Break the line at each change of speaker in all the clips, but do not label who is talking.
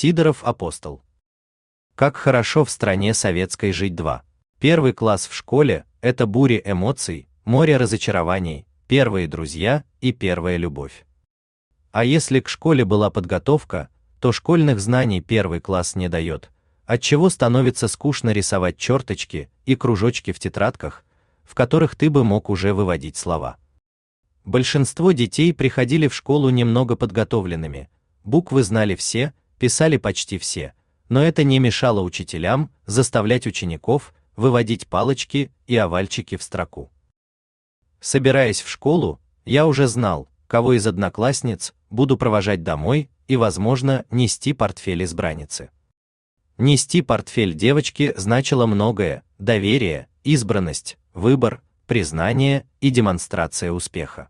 Сидоров апостол. Как хорошо в стране советской жить. 2. Первый класс в школе – это буря эмоций, море разочарований, первые друзья и первая любовь. А если к школе была подготовка, то школьных знаний первый класс не дает, отчего становится скучно рисовать черточки и кружочки в тетрадках, в которых ты бы мог уже выводить слова. Большинство детей приходили в школу немного подготовленными, буквы знали все, писали почти все, но это не мешало учителям заставлять учеников выводить палочки и овальчики в строку. Собираясь в школу, я уже знал, кого из одноклассниц буду провожать домой и, возможно, нести портфель избранницы. Нести портфель девочки значило многое: доверие, избранность, выбор, признание и демонстрация успеха.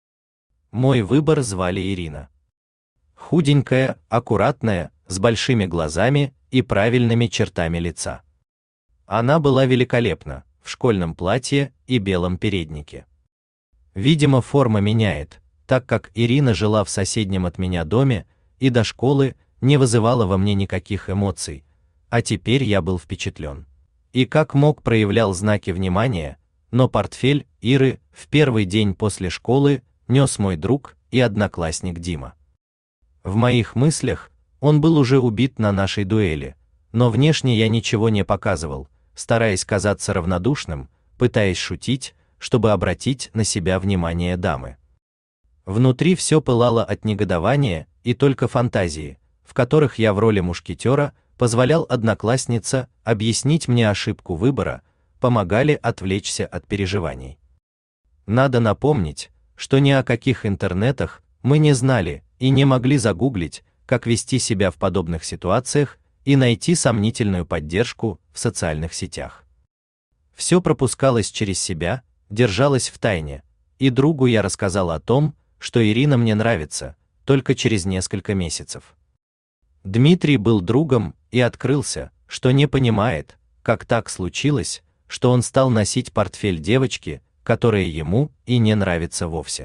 Мой выбор звали Ирина. Худенькая, аккуратная, с большими глазами и правильными чертами лица. Она была великолепна в школьном платье и белом переднике. Видимо, форма меняет, так как Ирина жила в соседнем от меня доме и до школы не вызывала во мне никаких эмоций, а теперь я был впечатлен. И как мог проявлял знаки внимания, но портфель Иры в первый день после школы нес мой друг и одноклассник Дима. В моих мыслях он был уже убит на нашей дуэли, но внешне я ничего не показывал, стараясь казаться равнодушным, пытаясь шутить, чтобы обратить на себя внимание дамы. Внутри все пылало от негодования и только фантазии, в которых я в роли мушкетера позволял однокласснице объяснить мне ошибку выбора, помогали отвлечься от переживаний. Надо напомнить, что ни о каких интернетах мы не знали и не могли загуглить, как вести себя в подобных ситуациях и найти сомнительную поддержку в социальных сетях. Все пропускалось через себя, держалось в тайне, и другу я рассказал о том, что Ирина мне нравится, только через несколько месяцев. Дмитрий был другом и открылся, что не понимает, как так случилось, что он стал носить портфель девочки, которая ему и не нравится вовсе.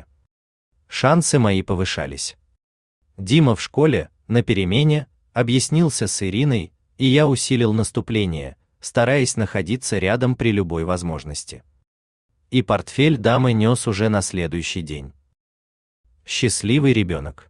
Шансы мои повышались. Дима в школе, на перемене, объяснился с Ириной, и я усилил наступление, стараясь находиться рядом при любой возможности. И портфель дамы нес уже на следующий день. Счастливый ребенок.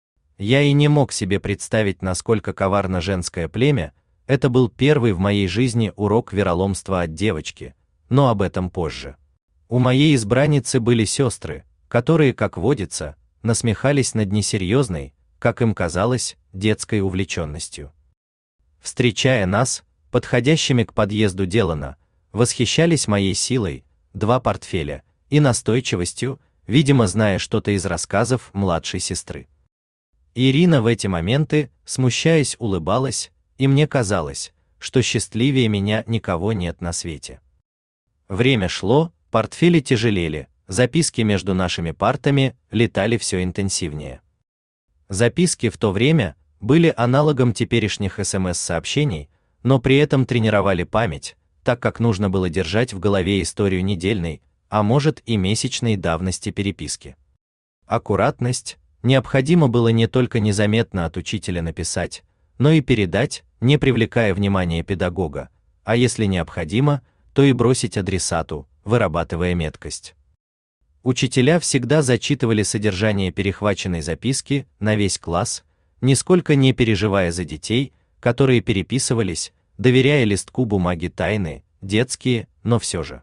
Я и не мог себе представить, насколько коварно женское племя. Это был первый в моей жизни урок вероломства от девочки, но об этом позже. У моей избранницы были сестры, которые, как водится, насмехались над несерьезной, как им казалось, детской увлеченностью. Встречая нас, подходящими к подъезду Делана, восхищались моей силой, 2 портфеля, и настойчивостью, видимо, зная что-то из рассказов младшей сестры. Ирина в эти моменты, смущаясь, улыбалась, и мне казалось, что счастливее меня никого нет на свете. Время шло, портфели тяжелели, записки между нашими партами летали все интенсивнее. Записки в то время были аналогом теперешних СМС-сообщений, но при этом тренировали память, так как нужно было держать в голове историю недельной, а может и месячной давности переписки. Аккуратность. Необходимо было не только незаметно от учителя написать, но и передать, не привлекая внимания педагога, а если необходимо, то и бросить адресату, вырабатывая меткость. Учителя всегда зачитывали содержание перехваченной записки на весь класс, нисколько не переживая за детей, которые переписывались, доверяя листку бумаги тайны, детские, но все же.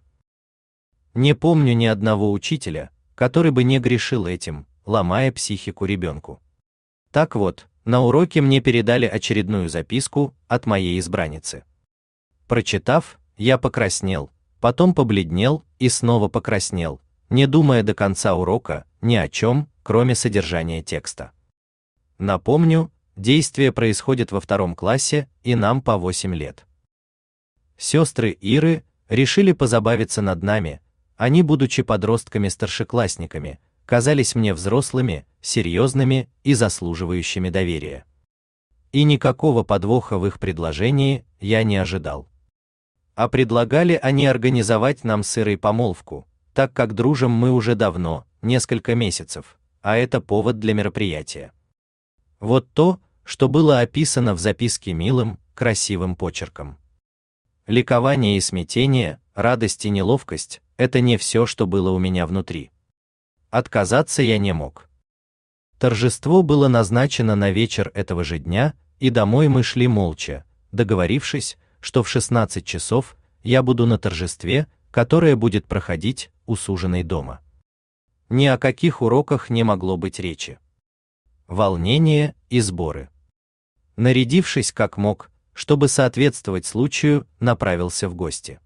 Не помню ни одного учителя, который бы не грешил этим, ломая психику ребенку. Так вот, на уроке мне передали очередную записку от моей избранницы. Прочитав, я покраснел, потом побледнел и снова покраснел, не думая до конца урока ни о чем, кроме содержания текста. Напомню, действие происходит во 2 классе, и нам по 8 лет. Сестры Иры решили позабавиться над нами, они, будучи подростками-старшеклассниками, казались мне взрослыми, серьезными и заслуживающими доверия. И никакого подвоха в их предложении я не ожидал. А предлагали они организовать нам с Ирой помолвку, так как дружим мы уже давно, несколько месяцев, а это повод для мероприятия. Вот то, что было описано в записке милым, красивым почерком. Ликование и смятение, радость и неловкость — это не все, что было у меня внутри. Отказаться я не мог. Торжество было назначено на вечер этого же дня, и домой мы шли молча, договорившись, что в 16 часов я буду на торжестве, которое будет проходить у суженой дома. Ни о каких уроках не могло быть речи. Волнение и сборы. Нарядившись как мог, чтобы соответствовать случаю, направился в гости.